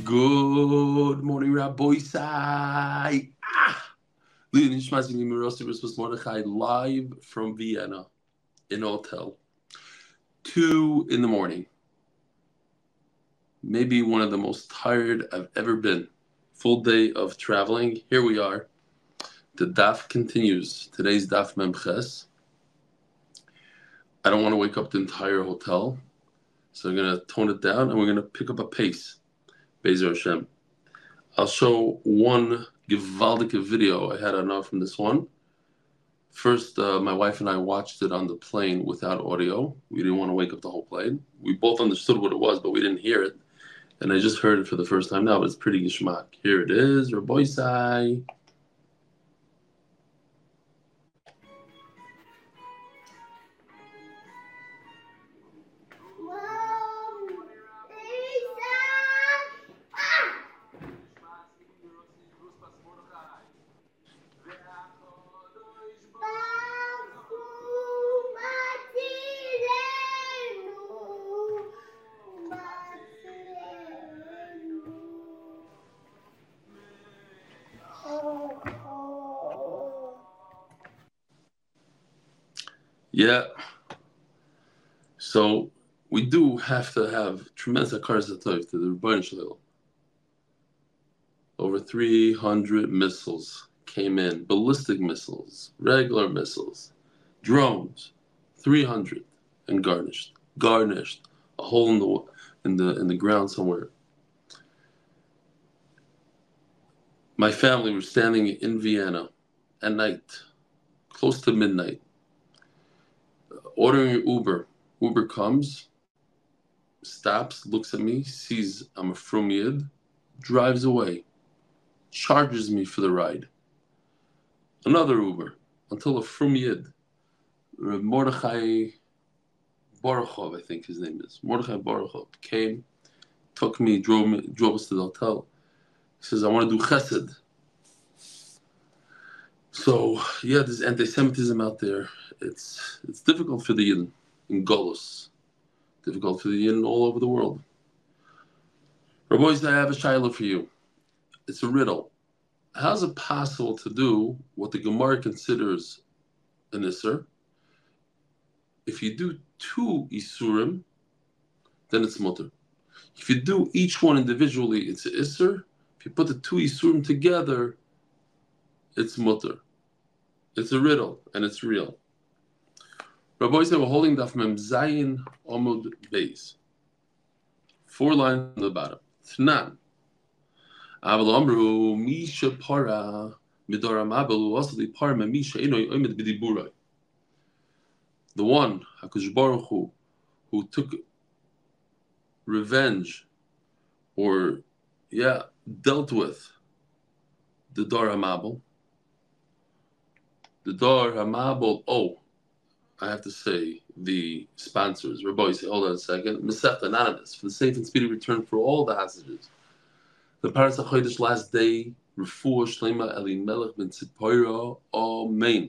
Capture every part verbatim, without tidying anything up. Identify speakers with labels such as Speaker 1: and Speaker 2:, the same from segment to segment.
Speaker 1: Good morning, Rabbi Sai. Ah! Leading Nishmas Mirosi Rispas Mordechai live from Vienna in a hotel. Two in the morning. Maybe one of the most tired I've ever been. Full day of traveling. Here we are. The daf continues. Today's daf memches. I don't want to wake up the entire hotel, so I'm going to tone it down and we're going to pick up a pace. Bezer Hashem. I'll show one gewaldige video I had enough from this one. First, uh, my wife and I watched it on the plane without audio. We didn't want to wake up the whole plane. We both understood what it was, but we didn't hear it. And I just heard it for the first time now, but it's pretty geschmack. Here it is, Rabbi Sai. Yeah. So we do have to have tremendous hakaras hatov to the Rebbeinu Shalom. Over three hundred missiles came in, ballistic missiles, regular missiles, drones, three hundred, and garnished, garnished, a hole in the in the in the ground somewhere. My family were standing in Vienna at night, close to midnight, ordering an Uber. Uber comes, stops, looks at me, sees I'm a frum yid, drives away, charges me for the ride. Another Uber, until a frum yid, Mordechai Baruchov, I think his name is, Mordechai Baruchov, came, took me, drove me, drove us to the hotel. He says, I want to do chesed. So, yeah, there's anti-Semitism out there. It's it's difficult for the Yidden in Golos. Difficult for the Yidden all over the world. Rabbi, I have a shayla for you. It's a riddle. How is it possible to do what the Gemara considers an Isser? If you do two Isurim, then it's mutter. If you do each one individually, it's an Isser. If you put the two Isurim together, it's mutter. It's a riddle, and it's real. Rabbi said we're holding daf mem zayin omud beis. Four lines on the bottom. Tnan. Aval amru misha para midora mabelu asli para misha inoy omed b'diburay. The one Hakadosh Baruch Hu who took revenge, or yeah, dealt with the Dor HaMabel. The Dor HaMabel, oh, I have to say, the sponsors, Rabbi, say, hold on a second, Masechet Anonymous, for the safe and speedy return for all the hostages. The Paras HaChodesh last day, Refuah Shlema Elimelech ben Tzipora, Amen.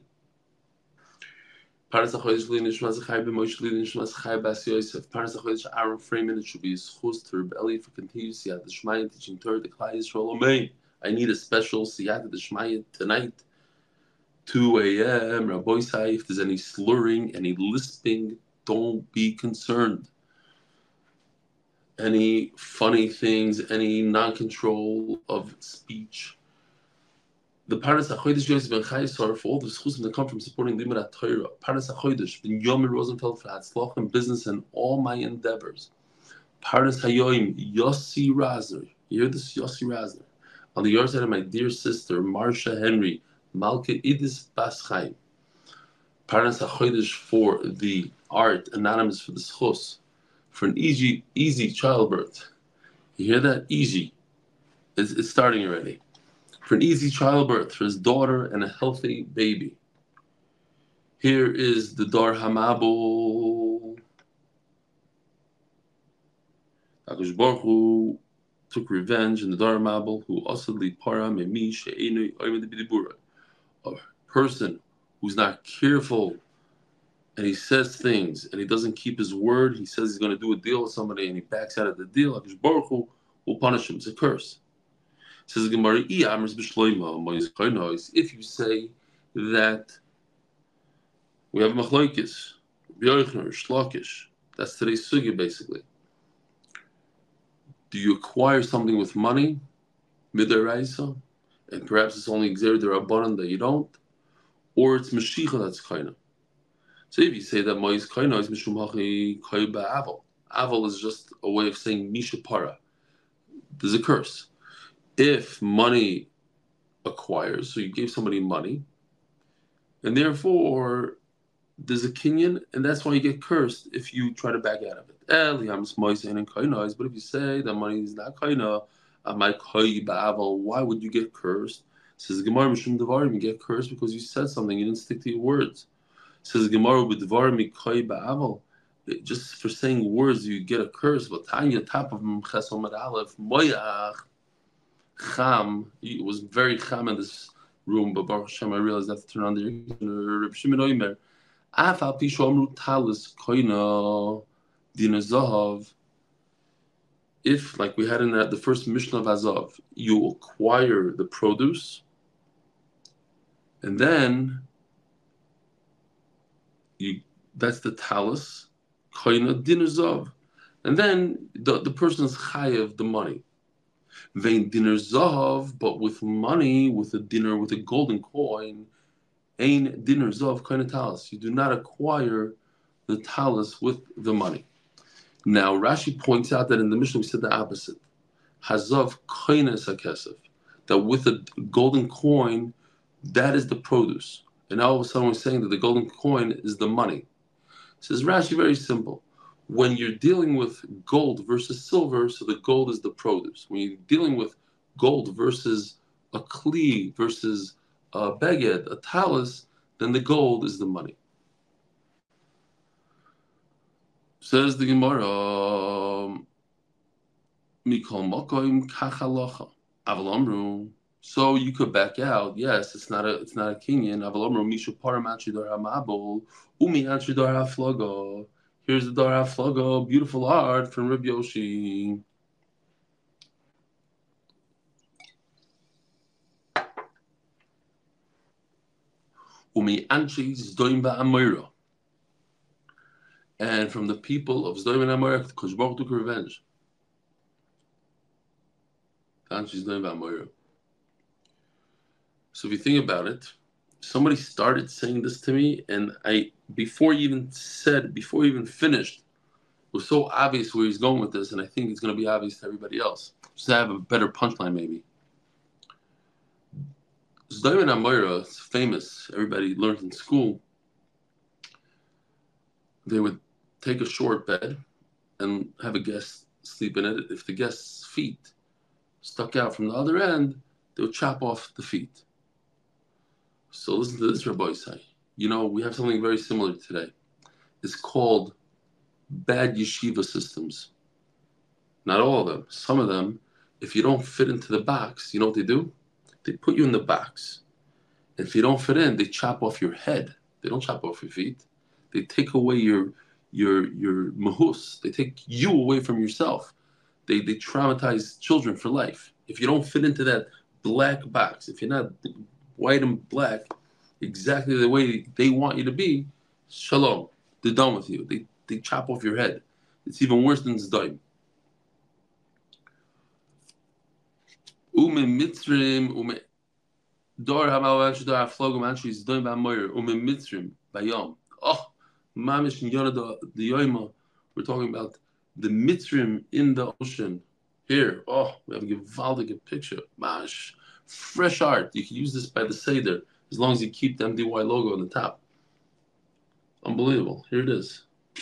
Speaker 1: Paras HaChodesh Li Nishmas Chai b'Moshe Li Nishmas Chai Bas Yosef. Paras HaChodesh Aaron Freeman. It should be his chus to Reb Eli for continuous Siyata D'Shmaya teaching Torah to Klal Yisrael. Amen. I need a special Siyata D'Shmaya tonight, two a.m. Rabbi Sai, if there's any slurring, any lisping, don't be concerned. Any funny things, any non-control of speech. The Paras HaChodesh Yosef ben Chayesar, for all the schusim that come from supporting Limud HaTorah. Paras HaChodesh ben Yomi Rosenfeld for Hatzlach in business and all my endeavors. Paras HaYoim Yossi Razner. You hear this? Yossi Razner. On the other side of my dear sister, Marsha Henry, Malka Idis Bas Chaim. Paras HaChodesh for the art, Anonymous for the schus, for an easy, easy childbirth. You hear that? Easy. It's, it's starting already. For an easy childbirth, for his daughter and a healthy baby. Here is the Dor HaMabel. Hakadosh Baruch Hu took revenge in the Dor HaMabel, who asadli para memi she'enoi oimed b'dibura. A person who's not careful and he says things and he doesn't keep his word. He says he's going to do a deal with somebody and he backs out of the deal. Hakadosh Baruch Hu We'll punish him. It's a curse. Says the Gemara, if you say that we have machlokes, B'yochner, Shlakish, that's today's sugya basically. Do you acquire something with money, midaraisa, and perhaps it's only Gzer D'Rabbanan that you don't, or it's Mashicha that's kaina? So if you say that Mois kaina is Mishum Hachi Kai Ba'aval, Aval is just a way of saying Misha Para. There's a curse. If money acquires, so you gave somebody money, and therefore there's a kinyan, and that's why you get cursed if you try to back out of it. But if you say that money is not kaina, why would you get cursed? Says Gemara, Mishum Devarim, you get cursed because you said something, you didn't stick to your words. Says Gemara, B'Devarim Kai Ba'aval, just for saying words you get a curse. But Tanya, top of Chesomad Aleph, Moyach Cham, it was very cham in this room, but Baruch Hashem, I realized I have to turn on the Reb Shimon Oimer. Afal Pishu Amru Talis Koina Dina Zahav. If, like we had in that, the first Mishnah of Azav, you acquire the produce, and then you that's the talis, Koina Dina Zahav, and then the, the person is chayav the money. Vein dinner zahav, but with money, with a dinner, with a golden coin, ain dinner zahav kind of talis. You do not acquire the talis with the money. Now Rashi points out that in the Mishnah we said the opposite. Hazav koines hakesef, that with a golden coin, that is the produce. And now all of a sudden we're saying that the golden coin is the money. Says Rashi, very simple. When you're dealing with gold versus silver, so the gold is the produce. When you're dealing with gold versus a kli versus a beged, a talis, then the gold is the money. Says the Gemara, Mikol Mokoim Kachalacha Avalamru. So you could back out. Yes, it's not a it's not a kinyan. Avalamru Misha Paramachidor Hamabol Umi Anchidor Haflogo. Here's the Dar HaFlogo, beautiful art from Rabbi Yoshi. Umi Anchi Zdoim Ba'amira. And from the people of Zdoim and Amira, Kosh Baruch took revenge. Anchi Zdoim Ba'amira. So if you think about it, somebody started saying this to me, and I, before he even said, before he even finished, it was so obvious where he's going with this, and I think it's going to be obvious to everybody else. Just to have a better punchline, maybe. Zdoim and Amira, it's famous, everybody learned in school. They would take a short bed and have a guest sleep in it. If the guest's feet stuck out from the other end, they would chop off the feet. So listen to this, Rabbi Isai. You know, we have something very similar today. It's called bad yeshiva systems. Not all of them. Some of them, if you don't fit into the box, you know what they do? They put you in the box. And if you don't fit in, they chop off your head. They don't chop off your feet. They take away your your your mahus. They take you away from yourself. They they traumatize children for life. If you don't fit into that black box, if you're not white and black, exactly the way they want you to be, shalom, they're done with you. They they chop off your head. It's even worse than Zdaim. Ume mitzrim, ume dor hamavanch dor haflogum anshi Zdaim ba'amoyer, ume mitzrim bayom. Oh, mamish in yonah the yoima. We're talking about the mitzrim in the ocean. Here, oh, we have a givaldic picture. Mash. Fresh art. You can use this by the Seder as long as you keep the M D Y logo on the top. Unbelievable. Here it is.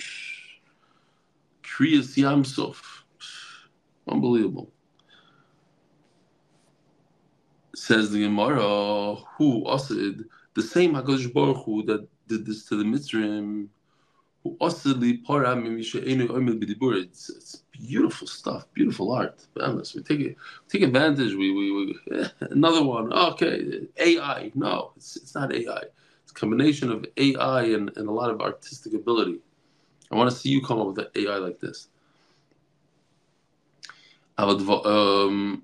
Speaker 1: Kriyas Yamsuf. Unbelievable. Says the Gemara, who asid, the same HaKadosh Baruch Hu that did this to the Mitzrim, who asidli para mimishe'enu oimel b'dibur. It's it's beautiful stuff, beautiful art. We take it, take advantage. We we, we eh, another one. Okay, A I. No, it's it's not A I. It's a combination of A I and, and a lot of artistic ability. I want to see you come up with an A I like this. Um,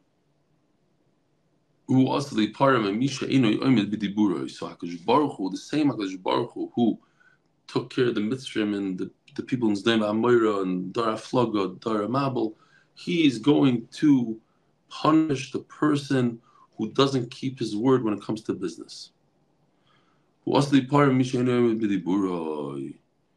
Speaker 1: who also the part of Misha Eno Omed Bidiburo. So Hakadosh Baruch Hu, the same Hakadosh Baruch Hu who took care of the Mitzrim and the, the people in Zdem Amoira and Dara Floga, Dara Mabel, he is going to punish the person who doesn't keep his word when it comes to business. Who also the part of Misha Eno Omed Bidiburo.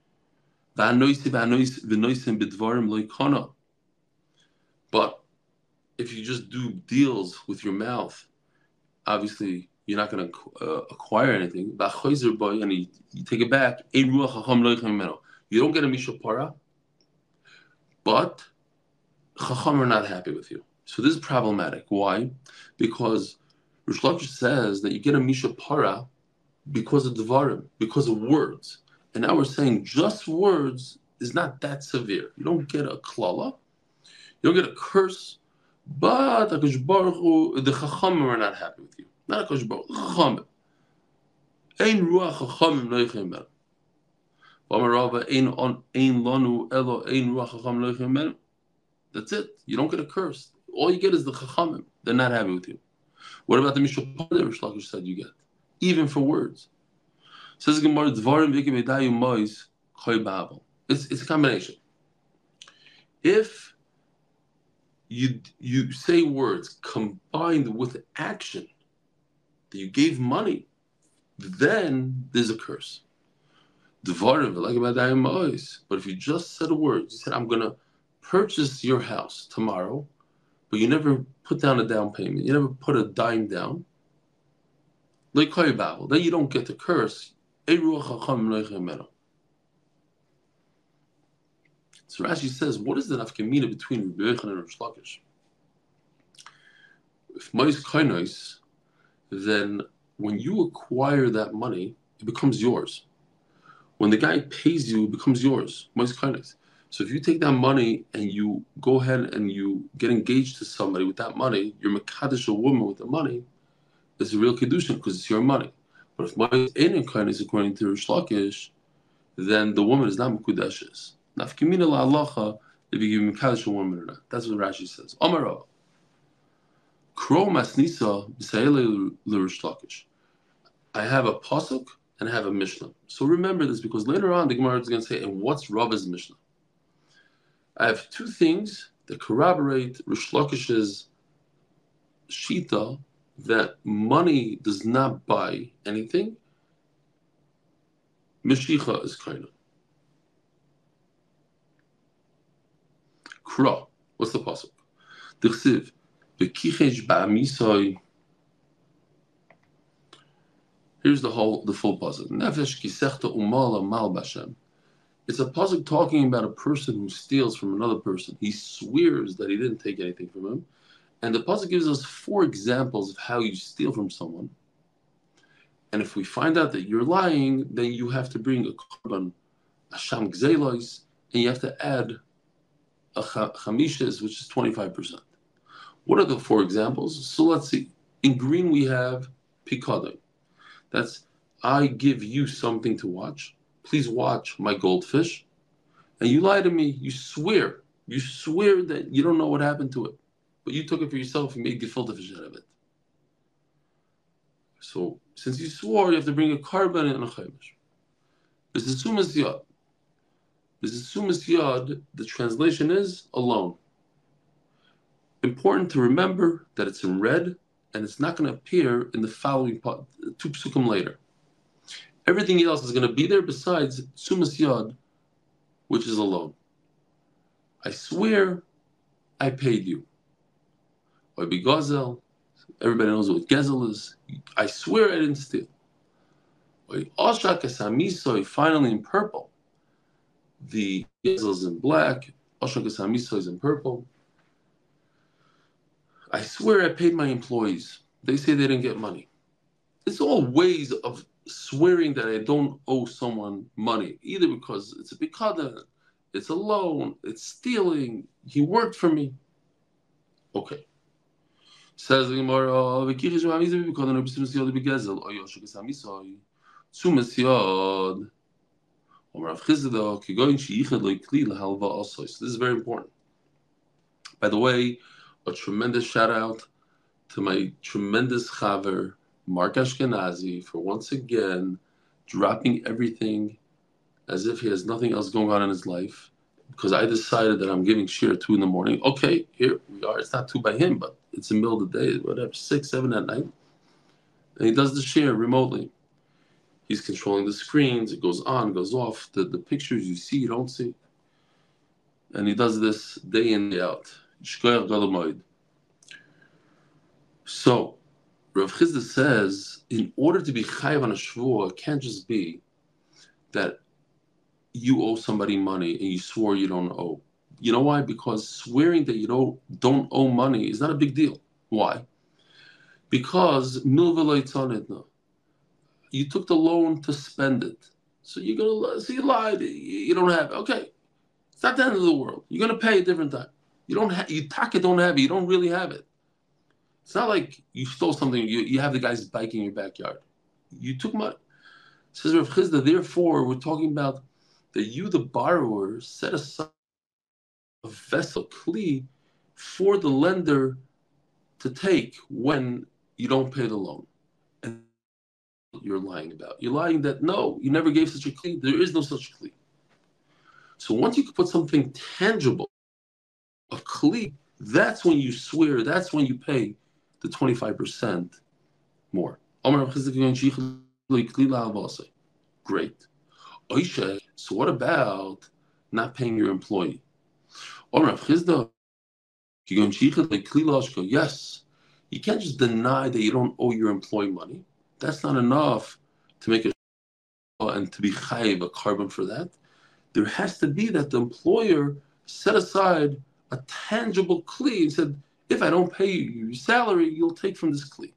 Speaker 1: But if you just do deals with your mouth, obviously you're not going to uh, acquire anything. And you, you take it back. You don't get a mishapara, but chacham are not happy with you. So this is problematic. Why? Because Rish Lakish says that you get a mishapara because of dvarim, because of words. And now we're saying just words is not that severe. You don't get a klala, you don't get a curse, but HaKadosh Baruch Hu, the chachamim are not happy with you. Not HaKadosh Baruch Hu, chachamim. Ein ruach chachamim loichem ben. V'amarava ein ein lanu elo ein ruach chachamim loichem ben. That's it. You don't get a curse. All you get is the chachamim. They're not happy with you. What about the mishapar that Rish Lakish said you get? Even for words. Says Gemara, Dvarim v'ike v'dayu mois choy ba'avel. It's it's a combination. If you you say words combined with action that you gave money, then there's a curse. Dvarim v'ike v'dayu mois. But if you just said a word, you said, I'm gonna purchase your house tomorrow, but you never put down a down payment, you never put a dime down, then you don't get the curse. So Rashi says, what is the nafkamina between Rabbi Yochanan and Rish Lakish? If Mois Kainos, then when you acquire that money, it becomes yours. When the guy pays you, it becomes yours. Mois Kainos. So if you take that money and you go ahead and you get engaged to somebody with that money, you're mekadosh a woman with the money, it's a real kedushin because it's your money. But if Mois Ein Kainos, according to Rish Lakish, then the woman is not mekudeshes. Nafkamina la'alacha, if you give mekadosh a woman or not. That's what Rashi says. Amar Kro Masnisa b'Sayele l'Rish Lakish. I have a pasuk and I have a mishnah. So remember this because later on the Gemara is going to say, and what's Rava's mishnah? I have two things that corroborate Rish Lakish's shita that money does not buy anything. Meshicha is kind of. Kra. What's the pasuk? D'chsiv. Here's the whole, the full pasuk. Nefesh kisechta umala mal bashem. It's a pasuk talking about a person who steals from another person. He swears that he didn't take anything from him, and the pasuk gives us four examples of how you steal from someone. And if we find out that you're lying, then you have to bring a korban, a sham gzelos, and you have to add a chamishes, which is twenty-five percent. What are the four examples? So let's see. In green, we have pikadon. That's, I give you something to watch. Please watch my goldfish. And you lie to me. You swear. You swear that you don't know what happened to it. But you took it for yourself and made gefilte fish out of it. So, since you swore, you have to bring a korban and a chaimish. This is sumas yad. This is sumas yad. The translation is alone. Important to remember that it's in red and it's not going to appear in the following part, two psukim later. Everything else is going to be there besides sumas yad, which is alone. I swear I paid you. Or be gazel. Everybody knows what gezel is. I swear I didn't steal. Or oshak esamisoy, finally in purple. The gezel is in black. Oshak esamisoy is in purple. I swear I paid my employees. They say they didn't get money. It's all ways of swearing that I don't owe someone money, either because it's a bikada, it's a loan, it's stealing, he worked for me. Okay. Says the Gemara, this is very important. By the way, a tremendous shout out to my tremendous chaver, Mark Ashkenazi, for once again dropping everything as if he has nothing else going on in his life. Because I decided that I'm giving shir at two in the morning. Okay, here we are. It's not two by him, but it's the middle of the day, whatever, six, seven at night. And he does the shir remotely. He's controlling the screens. It goes on, goes off. The, the pictures you see, you don't see. And he does this day in, day out. So, Rav Chisda says, in order to be chayav on a shvuah, it can't just be that you owe somebody money and you swore you don't owe. You know why? Because swearing that you don't don't owe money is not a big deal. Why? Because milva, you took the loan to spend it. So you're gonna so you lied, you don't have it. Okay. It's not the end of the world. You're gonna pay a different time. You don't have you taka don't have it, you don't really have it. It's not like you stole something, you, you have the guy's bike in your backyard. You took money. Says Rav Chisda, therefore we're talking about that you, the borrower, set aside a vessel, kli, for the lender to take when you don't pay the loan. And you're lying about. You're lying that, no, you never gave such a kli. There is no such kli. So once you can put something tangible, a kli, that's when you swear, that's when you pay the twenty-five percent more. Great. So what about not paying your employee? Yes, you can't just deny that you don't owe your employee money. That's not enough to make a and to be chayiv a carbon for that. There has to be that the employer set aside a tangible kli and said, if I don't pay you your salary, you'll take from this kli.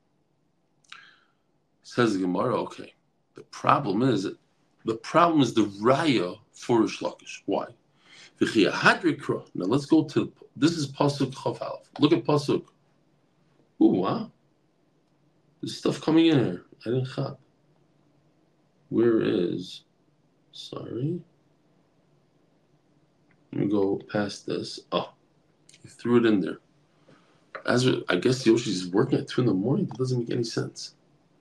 Speaker 1: Says the Gemara, okay. The problem is the problem is the raya for Rish Lakish. Why? Now let's go to this is pasuk Chaf Aleph. Look at pasuk. Ooh, wow. There's stuff coming in here. I didn't chap. Where is? Sorry. Let me go past this. Oh, he threw it in there. As I guess Yoshi's working at two in the morning. That doesn't make any sense.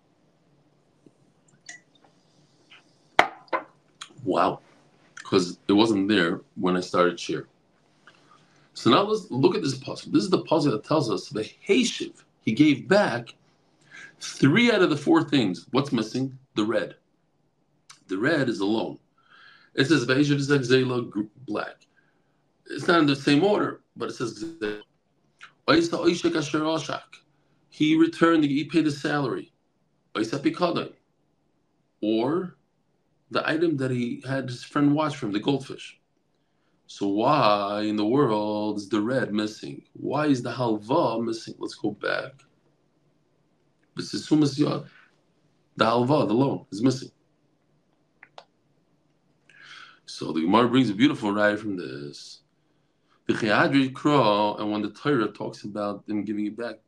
Speaker 1: Wow, because it wasn't there when I started share. So now let's look at this puzzle. This is the puzzle that tells us the Heishiv, he gave back three out of the four things. What's missing? The red. The red is a loan. It says Heishiv is Zayla black. It's not in the same order, but it says he returned, he paid the salary. Or the item that he had his friend watch from, the goldfish. So why in the world is the red missing? Why is the halva missing? Let's go back. The halva, the loan, is missing. So the Gemara brings a beautiful raya from this. And when the Torah talks about them giving it back,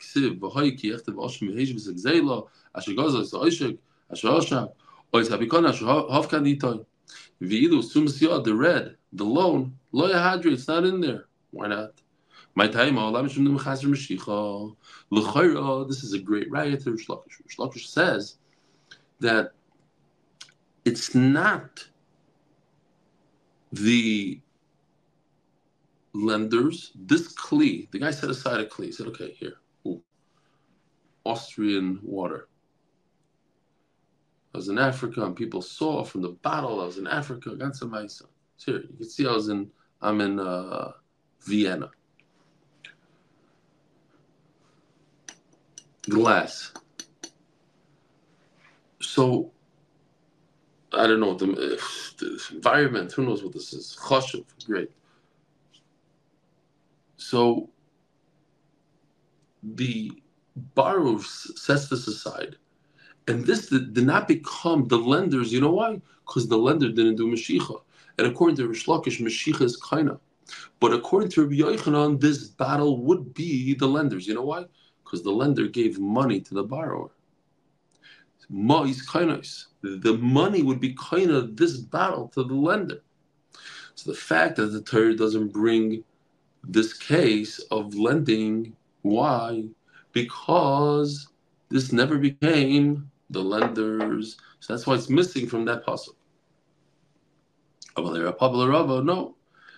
Speaker 1: the red, the loan, it's not in there. Why not? This is a great raya to Rish Lakish. Rish Lakish says that it's not the lenders, this kli, the guy set aside a kli. He said, okay, here, ooh, Austrian water. I was in Africa and people saw from the bottle I was in Africa. Got some ice. Here, you can see I was in, I'm in uh, Vienna. Glass. So, I don't know, the, the environment, who knows what this is? Choshev, great. So the borrower sets this aside, and this did, did not become the lenders. You know why? Because the lender didn't do Mashiach. And according to Rish Lakish, Mashiach is kaina. But according to Rabbi Yochanan, this battle would be the lenders. You know why? Because the lender gave money to the borrower. Ma is kainos. The money would be kaina this battle to the lender. So the fact that the Torah doesn't bring this case of lending. Why? Because this never became the lenders. So that's why it's missing from that pasuk. No.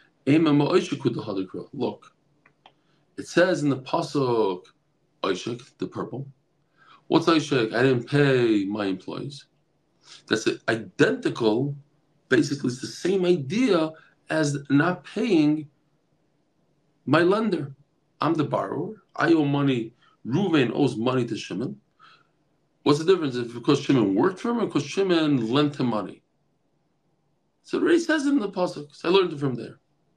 Speaker 1: Look, it says in the pasuk, Oishik, the purple. What's Oishik? I didn't pay my employees. That's identical. Basically, it's the same idea as not paying my lender. I'm the borrower. I owe money. Reuven owes money to Shimon. What's the difference? If because Shimon worked for him or because Shimon lent him money? So it already says it in the pasuk. So I learned it from there.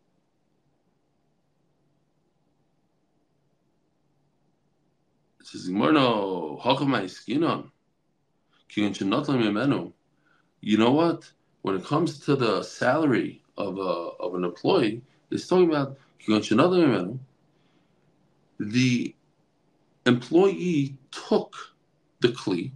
Speaker 1: It says, "No, you know what? When it comes to the salary of a of an employee, it's talking about the employee took the kli.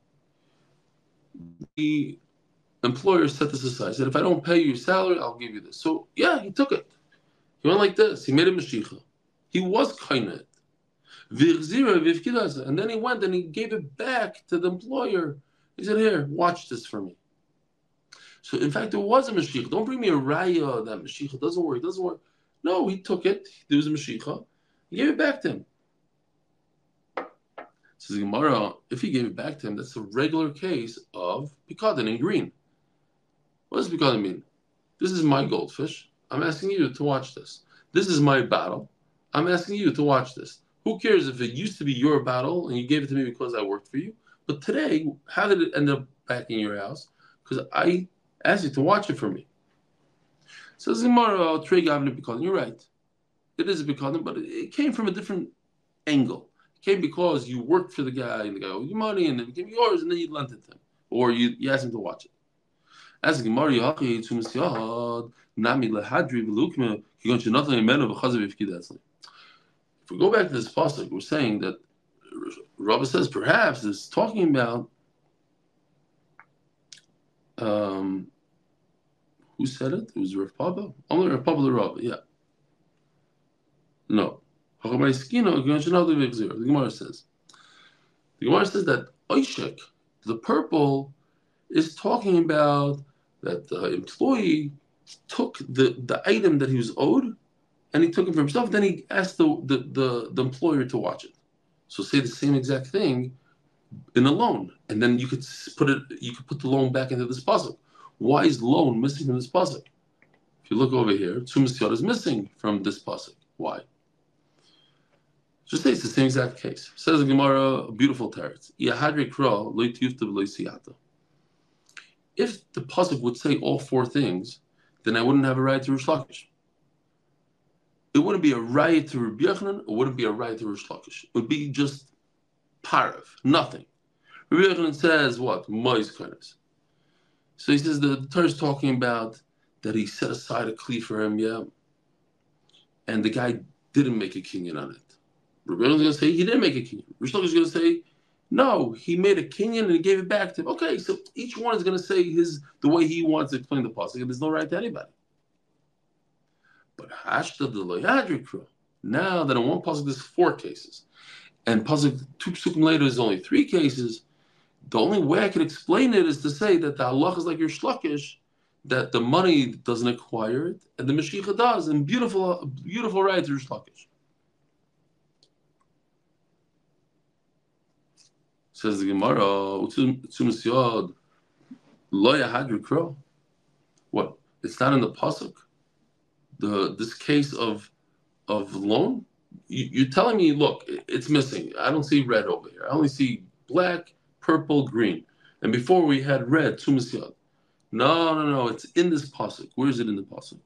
Speaker 1: The employer set this aside. Said, if I don't pay you your salary, I'll give you this. So yeah, he took it. He went like this. He made a mashicha. He was kainet. And then he went and he gave it back to the employer. He said, here, watch this for me. So in fact, there was a mashicha. Don't bring me a raya that mashicha doesn't work. It doesn't work. No, he took it. There was a mashicha. He gave it back to him. Says Gemara, if he gave it back to him, that's a regular case of pikadon in green. What does pikadon mean? This is my goldfish. I'm asking you to watch this. This is my battle. I'm asking you to watch this. Who cares if it used to be your battle and you gave it to me because I worked for you? But today, how did it end up back in your house? Because I asked you to watch it for me. Says Gemara, Trey Gavin pikadon. You're right. It is a pikadon, but it came from a different angle. It came because you worked for the guy and the guy owed you money and then it became yours and then you lent it to him. Or you, you asked him to watch it. As Gemara, if we go back to this pasuk, we're saying that Rabbi says perhaps it's talking about um, who said it? It was Rav Papa? Only Rav Papa the Rabbi, yeah. No. The Gemara says. The Gemara says that Oishek, the purple, is talking about that the employee took the, the item that he was owed and he took it for himself. Then he asked the, the, the, the employer to watch it. So say the same exact thing in a loan, and then you could put it. You could put the loan back into this pasuk. Why is loan missing from this pasuk? If you look over here, Tzumas Yod is missing from this pasuk. Why? Just say it's the same exact case. Says the Gemara, a beautiful teretz. If the pasuk would say all four things, then I wouldn't have a right to Rish Lakish. It wouldn't be a right to Rabbi Yochanan. It wouldn't be a right to Rish Lakish. It would be just parav, nothing. Rabbi Yochanan says what? Mois kindness. So he says the, the Torah is talking about that he set aside a kli for him, yeah, and the guy didn't make a kinyan on it. Rabbi Yochanan is going to say he didn't make a kinyan. Rish Lakish is going to say no, he made a kinyan and he gave it back to him. Okay, so each one is going to say his the way he wants to explain the pasuk, and there's no right to anybody. But hashta de lo yadrikra. Now that in one pasuk there's four cases, and pasuk two psukim later is only three cases. The only way I can explain it is to say that the halach is like your shlukish, that the money doesn't acquire it, and the Mashiach does, and beautiful, beautiful right to your shlukish. Says the Gemara, Tzumas Yod, lo yahadrikra. What? It's not in the pasuk. The this case of of loan, you, you're telling me, look, it's missing. I don't see red over here. I only see black, purple, green. And before we had red, Tzumas Yod. No, no, no. It's in this pasuk. Where is it in the pasuk?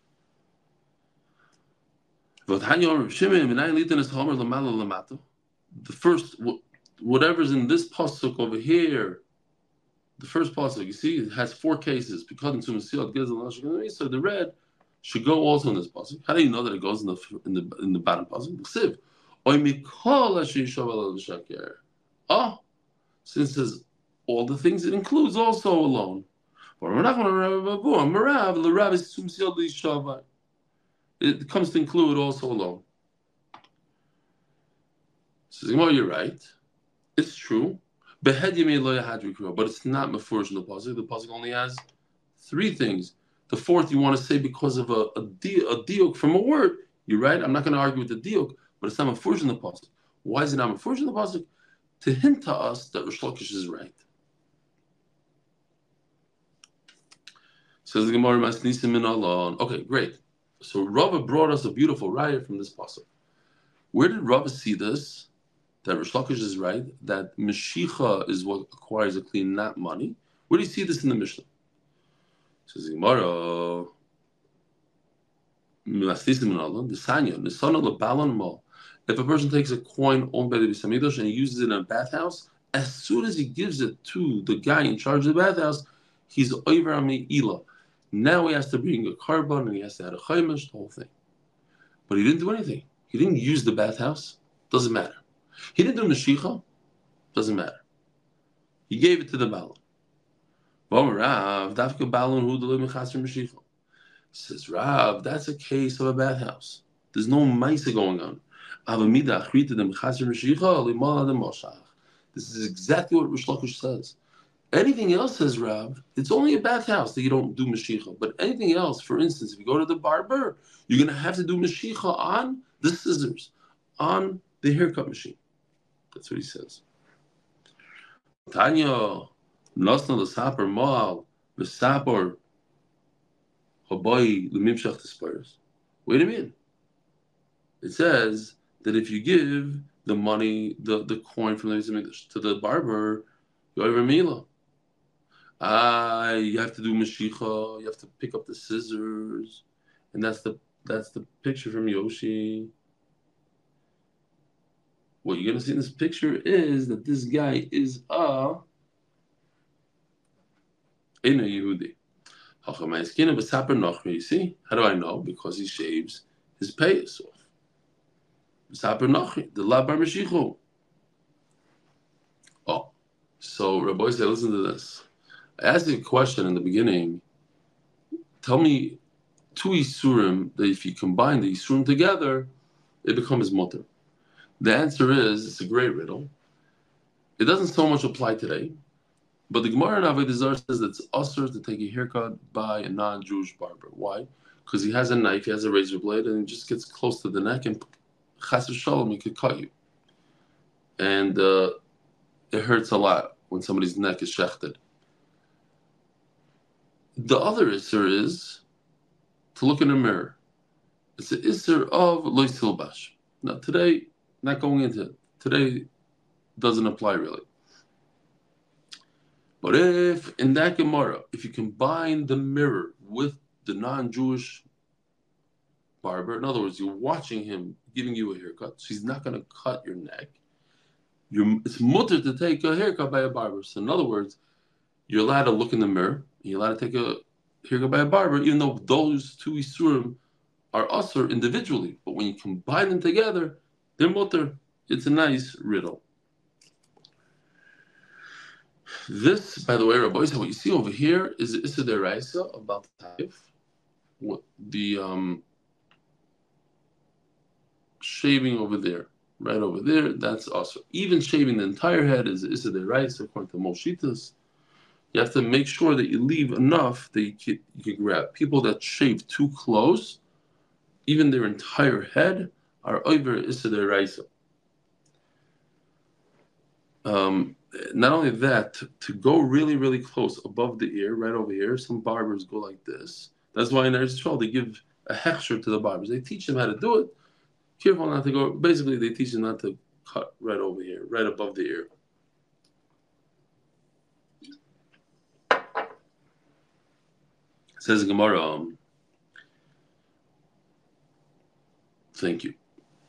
Speaker 1: The first, whatever's in this pasuk over here, the first pasuk, you see, it has four cases. Because in Tzumas Yod, so the red should go also in this pasuk. How do you know that it goes in the in the in the bottom pasuk? Siv, oh, since there's all the things it includes also a loan. It comes to include also a loan. Says, well, you're right. It's true. But it's not mefurish in the pasuk. The pasuk only has three things. The fourth you want to say because of a a, di- a diuk from a word. You're right. I'm not going to argue with the diuk, but it's not mefurish in the pasuk. Why is it not mefurish in the pasuk? To hint to us that Rish Lakish is right. Says the Gemara, Masnisim in Allah. Okay, great. So Rava brought us a beautiful raya from this pasuk. Where did Rava see this? That Rish Lakish is right, that Meshicha is what acquires a clean, not money. Where do you see this in the Mishnah? Says Gemara, if a person takes a coin owned by the Beis Hamikdash and he uses it in a bathhouse, as soon as he gives it to the guy in charge of the bathhouse, he's over on Me'ila. Now he has to bring a carbon and he has to add a chaimish, the whole thing. But he didn't do anything. He didn't use the bathhouse. Doesn't matter. He didn't do Meshicha. Doesn't matter. He gave it to the Balan. Says Rav, that's a case of a bathhouse. There's no Maisa going on. This is exactly what Rish Lakish says. Anything else, says Rav, it's only a bathhouse that you don't do Meshicha. But anything else, for instance, if you go to the barber, you're going to have to do Meshicha on the scissors, on the haircut machine. That's what he says. Tanya, Nosna l'saper moal, l'saper habai l'mimshach t'sparis. Wait a minute. It says that if you give the money, the, the coin from the Beis Hamikdash to the barber, you over mila. Ah, you have to do Meshicha, you have to pick up the scissors, and that's the that's the picture from Yoshi. What you're gonna see in this picture is that this guy is a Eina Yehudi. You see? How do I know? Because he shaves his payas off. The labar Meshichu. Oh, so Rabbi said, listen to this. I asked you a question in the beginning. Tell me two Isurim that if you combine the Isurim together, it becomes mutter. The answer is, it's a great riddle. It doesn't so much apply today, but the Gemara in Avodah Zarah says that it's usher to take a haircut by a non-Jewish barber. Why? Because he has a knife, he has a razor blade, and it just gets close to the neck, and chas v'shalom, he could cut you. And uh, it hurts a lot when somebody's neck is shechted. The other Isser is to look in a mirror. It's the Isser of Lo Silbash. Now today, not going into it. Today doesn't apply really. But if in that Gemara, if you combine the mirror with the non-Jewish barber, in other words, you're watching him giving you a haircut, so he's not going to cut your neck. You're, it's mutter to take a haircut by a barber. So in other words, you're allowed to look in the mirror, and you're allowed to take a haircut by a barber, even though those two Isurim are usher individually. But when you combine them together, they're mutter. It's a nice riddle. This, by the way, Rabbi, what you see over here is the Issa Deraisa about the Taif. What the um, shaving over there, right over there, that's also. Even shaving the entire head is Issa Deraisa, according to Moshitas. You have to make sure that you leave enough that you can, you can grab. People that shave too close, even their entire head, are over Issa Deraisa. Um, not only that, to, to go really, really close above the ear, right over here, some barbers go like this. That's why in Eretz Yisrael they give a hechsher to the barbers. They teach them how to do it. Careful not to go. Basically, they teach them not to cut right over here, right above the ear. It says Gemara. Um, thank you.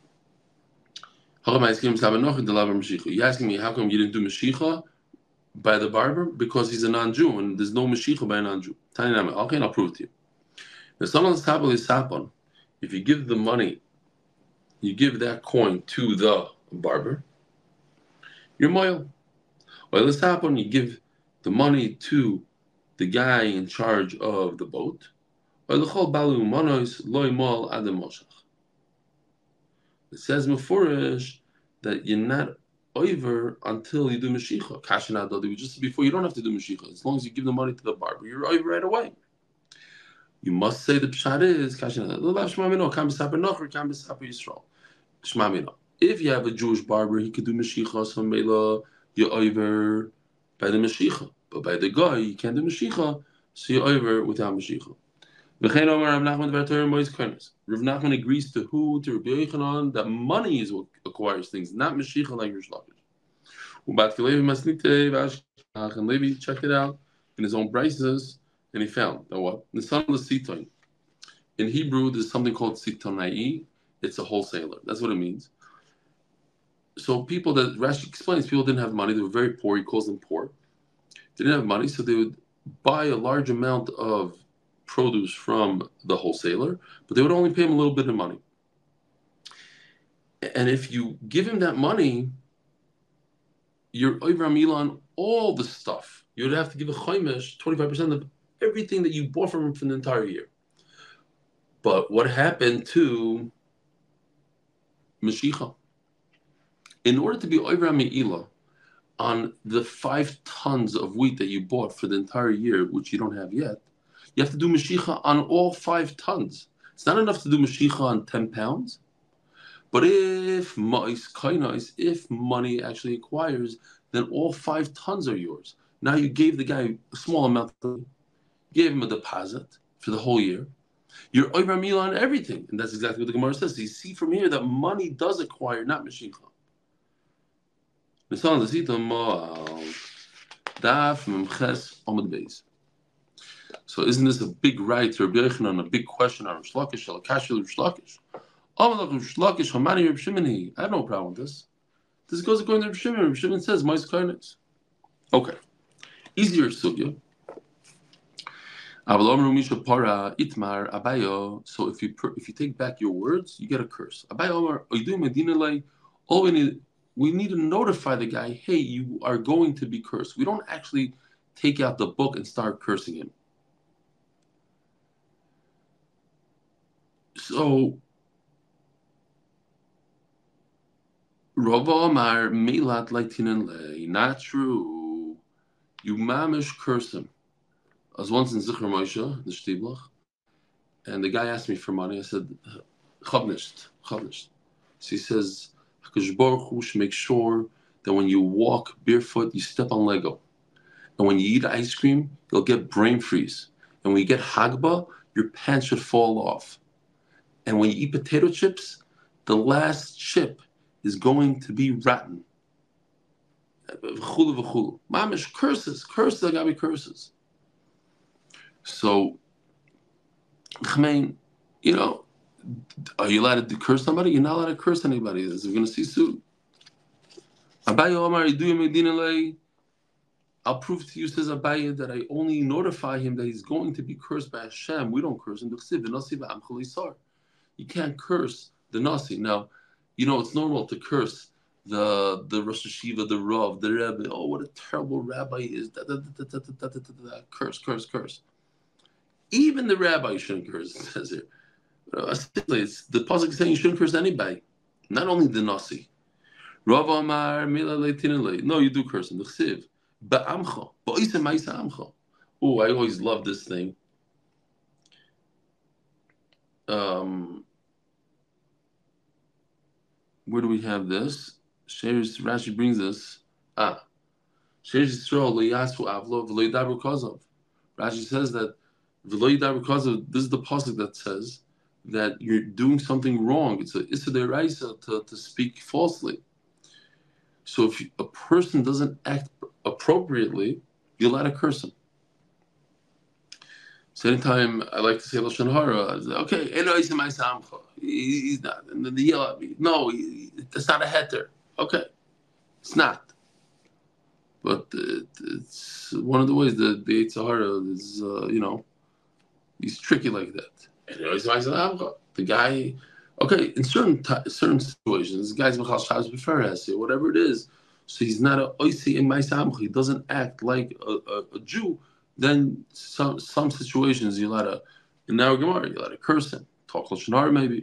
Speaker 1: You asking me how come you didn't do Meshicha by the barber? Because he's a non-Jew and there's no Meshicha by a non-Jew. Okay, and I'll prove it to you. If you give the money, you give that coin to the barber, you're moil. Or let's happen, you give the money to the guy in charge of the boat. It says Mefurish that you're not over until you do Mashicha. Kashin Adodi, just before you don't have to do Mashicha. As long as you give the money to the barber, you're over right away. You must say the Pshat is Kashin Adodi. If you have a Jewish barber, he could do Mashicha, so Mela, you're over by the Mashicha. But by the guy, you can't do Mashicha, so you're over without Mashicha. Rav Nachman agrees to who? To Rabbi Yochanan, that money is what acquires things, not Mashiach like Rish Lakish. And Levi checked it out in his own brises, and he found that what? The son of the Siton. In Hebrew, there's something called Sitonai. It's a wholesaler. That's what it means. So people that Rashi explains, people didn't have money. They were very poor. He calls them poor. They didn't have money, so they would buy a large amount of produce from the wholesaler, but they would only pay him a little bit of money. And if you give him that money, you're over on all the stuff. You would have to give a chaimish, twenty-five percent of everything that you bought from him for the entire year. But what happened to Mashiach? In order to be over Me'ila on the five tons of wheat that you bought for the entire year, which you don't have yet, you have to do Mashicha on all five tons. It's not enough to do Mashicha on ten pounds. But if if money actually acquires, then all five tons are yours. Now you gave the guy a small amount, you gave him a deposit for the whole year. You're over Mila on everything. And that's exactly what the Gemara says. So you see from here that money does acquire, not Mashicha. So isn't this a big right to Rabbi Yochanan, a big question on Rish Lakish, Shalakash Rish Lakish? Rish Lakish, Hamani Reb Shimon. I have no problem with this. This goes according to Reb Shimon. Reb Shimon says, "Mais kindness." Okay, easier sugya. Para itmar abayo. So if you if you take back your words, you get a curse. Abayo Omar, Oidu Medina lay. All we need we need to notify the guy, hey, you are going to be cursed. We don't actually take out the book and start cursing him. So, Rava Amar Milat Laitinen Lei, not true. You mamish curse him. I was once in Zichar Moshe, the Shtiblach, and the guy asked me for money. I said, Chavnisht, Chavnisht. So he says, Hakadosh Baruch Hu should make sure that when you walk barefoot, you step on Lego. And when you eat ice cream, you'll get brain freeze. And when you get Hagba, your pants should fall off. And when you eat potato chips, the last chip is going to be rotten. V'chulu v'chulu. Mamish, curses, curses, I gotta be curses. So, Chmein, you know, are you allowed to curse somebody? You're not allowed to curse anybody. We're going to see soon. Abaye Omar, I'll prove to you, says Abaye, that I only notify him that he's going to be cursed by Hashem. We don't curse him. You can't curse the Nasi. Now, you know, it's normal to curse the the Rosh Hashiva, the Rav, the Rebbe. Oh, what a terrible rabbi he is. Da, da, da, da, da, da, da, da. Curse, curse, curse. Even the rabbi shouldn't curse, it says here. Uh, it's, the pasuk is saying you shouldn't curse anybody, not only the Nasi. Rav Amar Mila Leitinale. No, you do curse him. The Chsiv. Ba'amcha. Ba'isa Ma'isa Amcha. Oh, I always love this thing. Um, where do we have this? Sheresh Rashi brings us. Ah, Sheresh Yisrael Le'yasu Avlo V'Le'yidabru Kozov. Rashi says that V'Le'yidabru Kozov. This is the pasuk that says that you're doing something wrong. It's a Issa Deraisa to to speak falsely. So if you, a person doesn't act appropriately, you're allowed to curse him. So anytime I like to say Lashon Hara, I say, okay, he's not. And then they yell at me, no, he, that's not a heter. Okay, it's not. But it, it's one of the ways that the Yetzer Hara is, uh, you know, he's tricky like that. The guy, okay, in certain t- certain situations, this guy's Mechal Shabbos before Hesed, whatever it is, so he's not a Oisi in Ma'asamcha, he doesn't act like a, a, a Jew, then some some situations you're allowed to, In our Gemara, you let it curse him. Talk Lashon Hara maybe.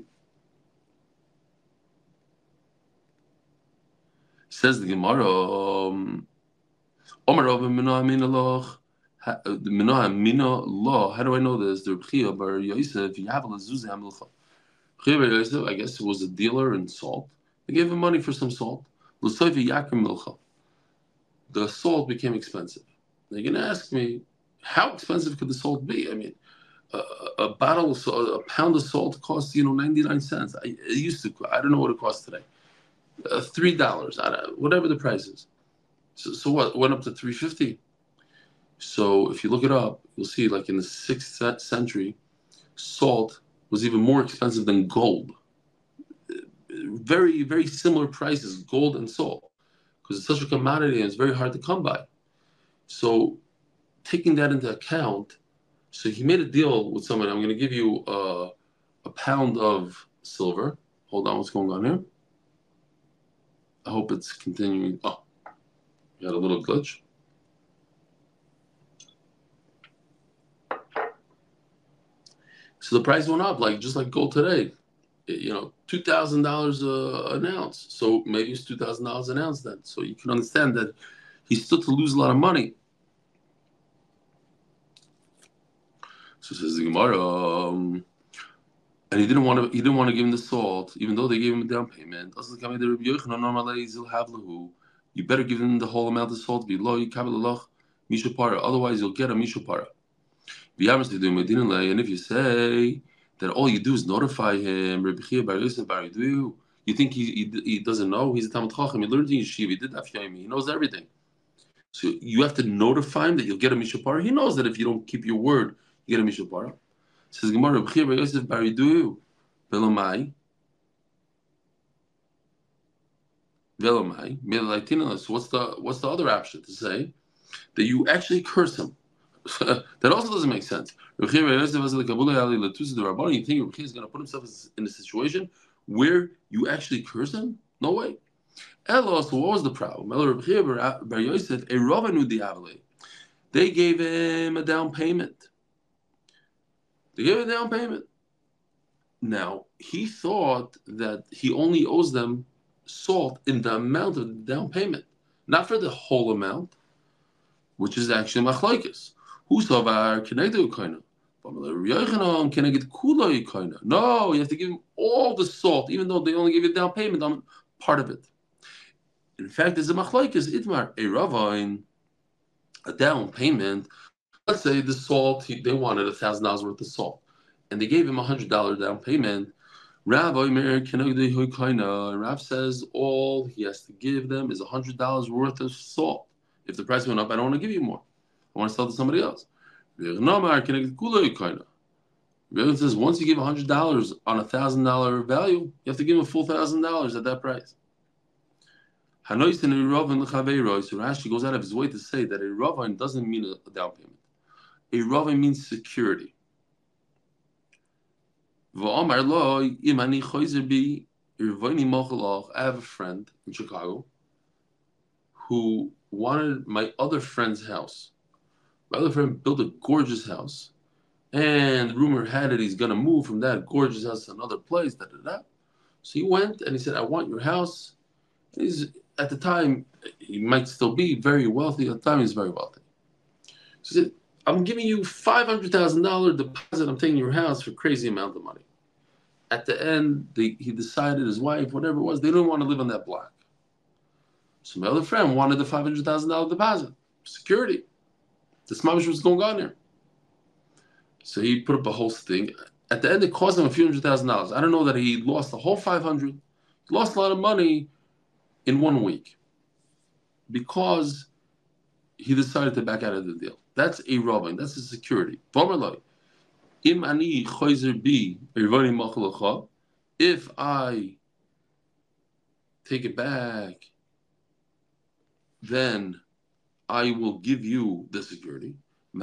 Speaker 1: Says the Gemara, um, Omar Rav Minah Mina Loch, Minah Mina Law. How do I know this? The Rebchia Bar Yosef, Yavel Zuzah Hamilcha. Rebchia Bar Yosef, I guess, was a dealer in salt. They gave him money for some salt. L'soifi Yakim Milcha. The salt became expensive. They're going to ask me, how expensive could the salt be? I mean, a, a bottle of salt, a pound of salt costs, you know, ninety-nine cents. I, it used to, I don't know what it costs today. Uh, three dollars, whatever the price is. So, so what? It went up to three fifty. So if you look it up, you'll see, like in the sixth century, salt was even more expensive than gold. Very, very similar prices, gold and salt, because it's such a commodity and it's very hard to come by. So taking that into account, so he made a deal with somebody. I'm going to give you a, a pound of silver. Hold on, what's going on here? I hope it's continuing. Oh, we had a little glitch. So the price went up, like just like gold today. It, you know, two thousand dollars an ounce. So maybe it's two thousand dollars an ounce then. So you can understand that he stood to lose a lot of money. So says the Gemara, um, and he didn't want to. He didn't want to give him the salt, even though they gave him a down payment. You better give him the whole amount of salt. Otherwise, you'll get a mishupara. And if you say that all you do is notify him, you think he, he, he doesn't know? He's a Talmid Chacham. He learned in yeshiva. He did Daf Yomi. He knows everything. So you have to notify him that you'll get a mishupara. He knows that if you don't keep your word, you get a mishupara. Says Gemara, Yosef Baridu, Velamai, Velamai, Melaitina. So what's the what's the other option to say that you actually curse him? That also doesn't make sense. You think Rebbe is going to put himself in a situation where you actually curse him? No way. Elo, so what was the problem? They gave him a down payment. They gave him a down payment. Now, he thought that he only owes them salt in the amount of the down payment, not for the whole amount, which is actually machlokes. Who's over connected kind of? No, you have to give him all the salt, even though they only give you down payment on part of it. In fact, there's a machlokes itmar a ravine, a down payment. Let's say the salt he, they wanted a thousand dollars worth of salt, and they gave him a hundred dollar down payment. Rav Rav says all he has to give them is a hundred dollars worth of salt. If the price went up, I don't want to give you more. I want to sell to somebody else. Rav says once you give a hundred dollars on a thousand dollar value, you have to give him a full thousand dollars at that price. So Rashi goes out of his way to say that a ravine doesn't mean a down payment. A ravine means security. I have a friend in Chicago who wanted my other friend's house. My other friend built a gorgeous house, and rumor had it he's going to move from that gorgeous house to another place. Da, da, da. So he went and he said, I want your house. And he's, at the time, he might still be very wealthy. At the time, he's very wealthy. So he said, I'm giving you five hundred thousand dollars deposit. I'm taking your house for a crazy amount of money. At the end, they, he decided, his wife, whatever it was, they didn't want to live on that block. So my other friend wanted the five hundred thousand dollars deposit. Security. The smash was going on there. So he put up a whole thing. At the end, it cost him a few hundred thousand dollars. I don't know that he lost the whole five hundred. He lost a lot of money in one week because he decided to back out of the deal. That's a robbing. That's a security. If I take it back, then I will give you the security. And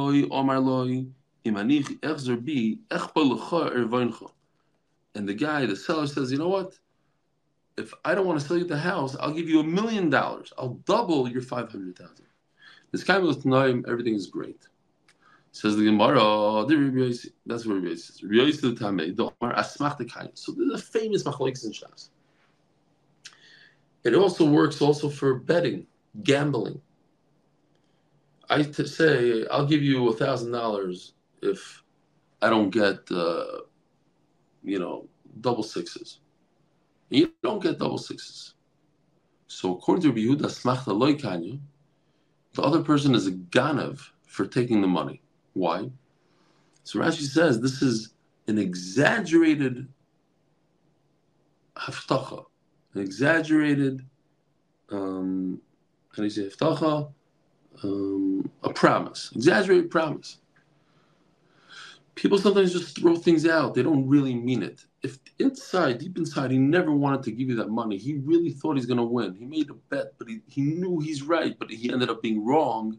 Speaker 1: the guy, the seller, says, you know what? If I don't want to sell you the house, I'll give you a million dollars. I'll double your five hundred thousand. This guy was denying everything is great. Says the Gemara, that's what Rabbi Yossi says. Rabbi Yossi the Tamei, the Omar Asmach the Kain. So there's a famous machlokes in Shas. It also works also for betting, gambling. I t- say, I'll give you a thousand dollars if I don't get, uh, you know, double sixes. And you don't get double sixes. So according to Rabbi Yehuda Asmach the Loi Kanya, the other person is a ganav for taking the money. Why? So Rashi says this is an exaggerated haftacha, an exaggerated, um, how do you say haftacha? Um, a promise, exaggerated promise. People sometimes just throw things out. They don't really mean it. If inside, deep inside, he never wanted to give you that money. He really thought he's going to win. He made a bet, but he, he knew he's right, but he ended up being wrong.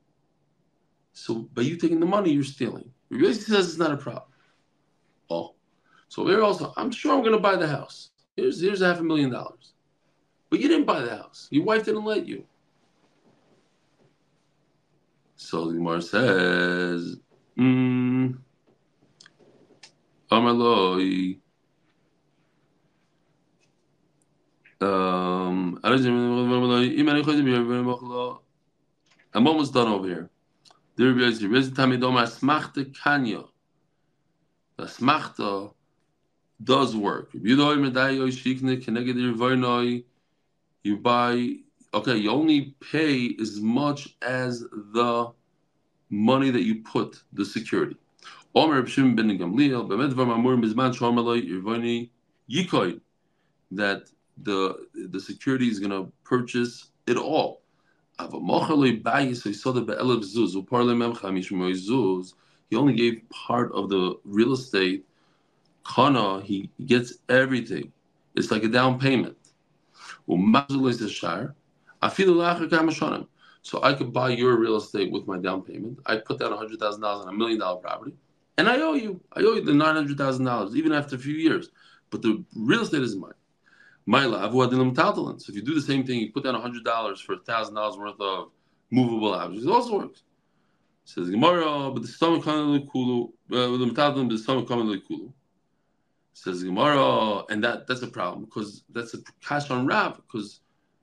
Speaker 1: So by you taking the money, you're stealing. He says it's not a problem. Oh, so there also, I'm sure I'm going to buy the house. Here's here's half a million dollars. But you didn't buy the house. Your wife didn't let you. So the Gemara says, hmm, Amaloi, um, I'm almost done over here. The smachta does work. You buy, okay, you only pay as much as the money that you put, the security. That the the security is going to purchase it all. He only gave part of the real estate. Kana, he gets everything. It's like a down payment. So I could buy your real estate with my down payment. I put down one hundred thousand dollars on a million dollar property, and I owe you. I owe you the nine hundred thousand dollars, even after a few years. But the real estate is mine. So if you do the same thing, you put down one hundred dollars for one thousand dollars worth of movable objects. It also works. It says Gemara, but the stomach coming to kulu, the metaltalin, the stomach coming to kulu. Says Gemara, and that that's a problem because that's a kash on Rav, because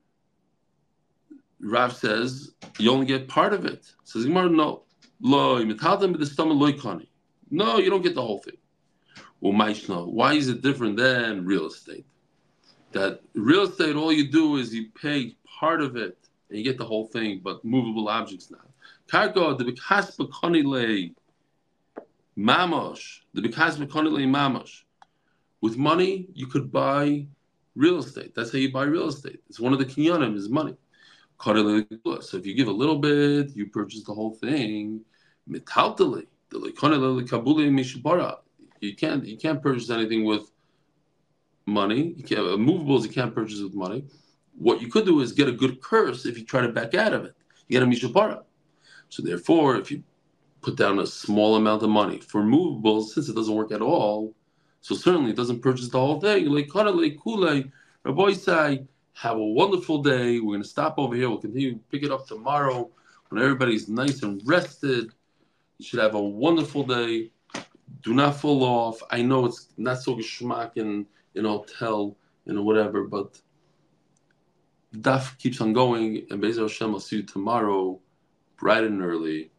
Speaker 1: Rav says you only get part of it. Says Gemara, no, lo metaltalin, but the stomach loy kani. No, you don't get the whole thing. Well, Maishna, why is it different than real estate? That real estate, all you do is you pay part of it and you get the whole thing, but movable objects not. Kargo, the bikas bekonile mamosh, the bikas bekonile mamosh. With money, you could buy real estate. That's how you buy real estate. It's one of the kinyanim, is money. So if you give a little bit, you purchase the whole thing. Metaltali, the lekonile kabuli mishbara. You can't you can't purchase anything with money. You can't, movables you can't purchase with money. What you could do is get a good curse if you try to back out of it. You get a mishapara. So therefore, if you put down a small amount of money for movables, since it doesn't work at all, so certainly it doesn't purchase the whole thing. Like Karale Kule, Rabbi say, have a wonderful day. We're going to stop over here. We'll continue to pick it up tomorrow when everybody's nice and rested. You should have a wonderful day. Do not fall off. I know it's not so geschmack in in a hotel, you know, whatever, but the daf keeps on going, and Be'ez Hashem, I'll see you tomorrow, bright and early.